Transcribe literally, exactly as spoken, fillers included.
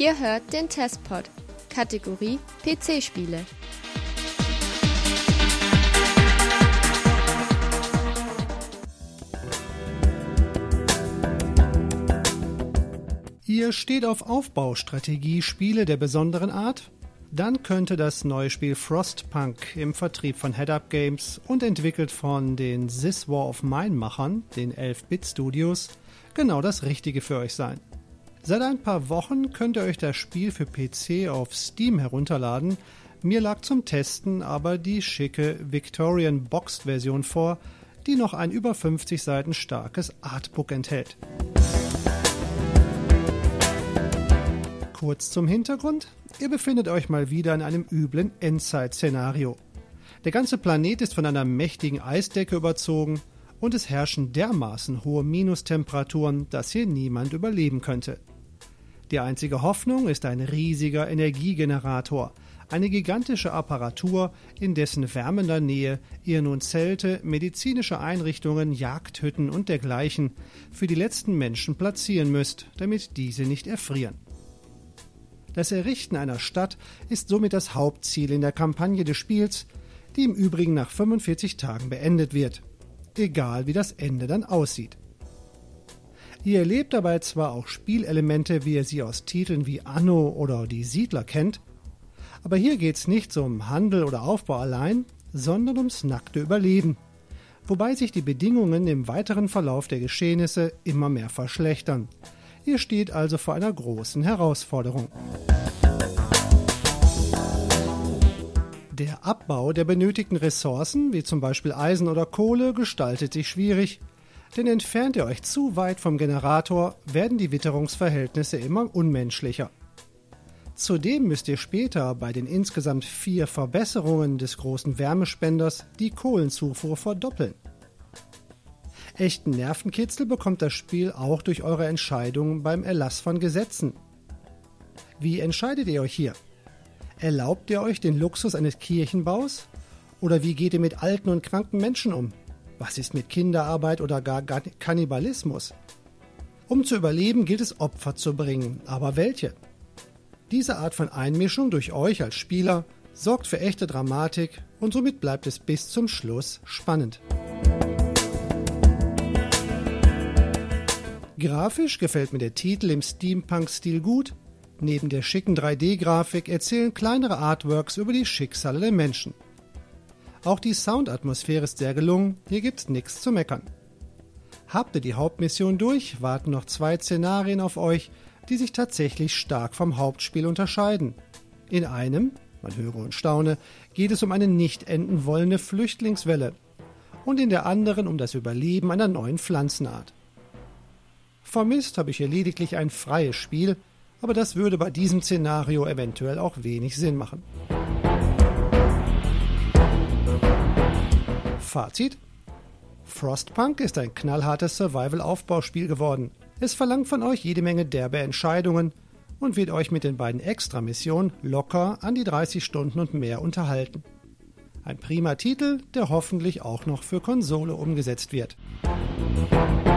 Ihr hört den Testpod, Kategorie P C-Spiele. Ihr steht auf Aufbaustrategie-Spiele der besonderen Art? Dann könnte das neue Spiel Frostpunk im Vertrieb von Headup Games und entwickelt von den This War of Mine-Machern, den elf-Bit-Studios, genau das Richtige für euch sein. Seit ein paar Wochen könnt ihr euch das Spiel für P C auf Steam herunterladen. Mir lag zum Testen aber die schicke Victorian Boxed Version vor, die noch ein über fünfzig Seiten starkes Artbook enthält. Kurz zum Hintergrund: Ihr befindet euch mal wieder in einem üblen Endzeit-Szenario. Der ganze Planet ist von einer mächtigen Eisdecke überzogen und es herrschen dermaßen hohe Minustemperaturen, dass hier niemand überleben könnte. Die einzige Hoffnung ist ein riesiger Energiegenerator, eine gigantische Apparatur, in dessen wärmender Nähe ihr nun Zelte, medizinische Einrichtungen, Jagdhütten und dergleichen für die letzten Menschen platzieren müsst, damit diese nicht erfrieren. Das Errichten einer Stadt ist somit das Hauptziel in der Kampagne des Spiels, die im Übrigen nach fünfundvierzig Tagen beendet wird, egal wie das Ende dann aussieht. Ihr erlebt dabei zwar auch Spielelemente, wie ihr sie aus Titeln wie Anno oder Die Siedler kennt, aber hier geht's nicht um Handel oder Aufbau allein, sondern ums nackte Überleben, wobei sich die Bedingungen im weiteren Verlauf der Geschehnisse immer mehr verschlechtern. Ihr steht also vor einer großen Herausforderung. Der Abbau der benötigten Ressourcen, wie zum Beispiel Eisen oder Kohle, gestaltet sich schwierig, denn entfernt ihr euch zu weit vom Generator, werden die Witterungsverhältnisse immer unmenschlicher. Zudem müsst ihr später bei den insgesamt vier Verbesserungen des großen Wärmespenders die Kohlenzufuhr verdoppeln. Echten Nervenkitzel bekommt das Spiel auch durch eure Entscheidungen beim Erlass von Gesetzen. Wie entscheidet ihr euch hier? Erlaubt ihr euch den Luxus eines Kirchenbaus? Oder wie geht ihr mit alten und kranken Menschen um? Was ist mit Kinderarbeit oder gar Kannibalismus? Um zu überleben, gilt es Opfer zu bringen, aber welche? Diese Art von Einmischung durch euch als Spieler sorgt für echte Dramatik und somit bleibt es bis zum Schluss spannend. Grafisch gefällt mir der Titel im Steampunk-Stil gut. Neben der schicken drei D-Grafik erzählen kleinere Artworks über die Schicksale der Menschen. Auch die Soundatmosphäre ist sehr gelungen, hier gibt's nichts zu meckern. Habt ihr die Hauptmission durch, warten noch zwei Szenarien auf euch, die sich tatsächlich stark vom Hauptspiel unterscheiden. In einem, man höre und staune, geht es um eine nicht enden wollende Flüchtlingswelle und in der anderen um das Überleben einer neuen Pflanzenart. Vermisst habe ich hier lediglich ein freies Spiel, aber das würde bei diesem Szenario eventuell auch wenig Sinn machen. Fazit: Frostpunk ist ein knallhartes Survival-Aufbauspiel geworden. Es verlangt von euch jede Menge derbe Entscheidungen und wird euch mit den beiden Extra-Missionen locker an die dreißig Stunden und mehr unterhalten. Ein prima Titel, der hoffentlich auch noch für Konsole umgesetzt wird.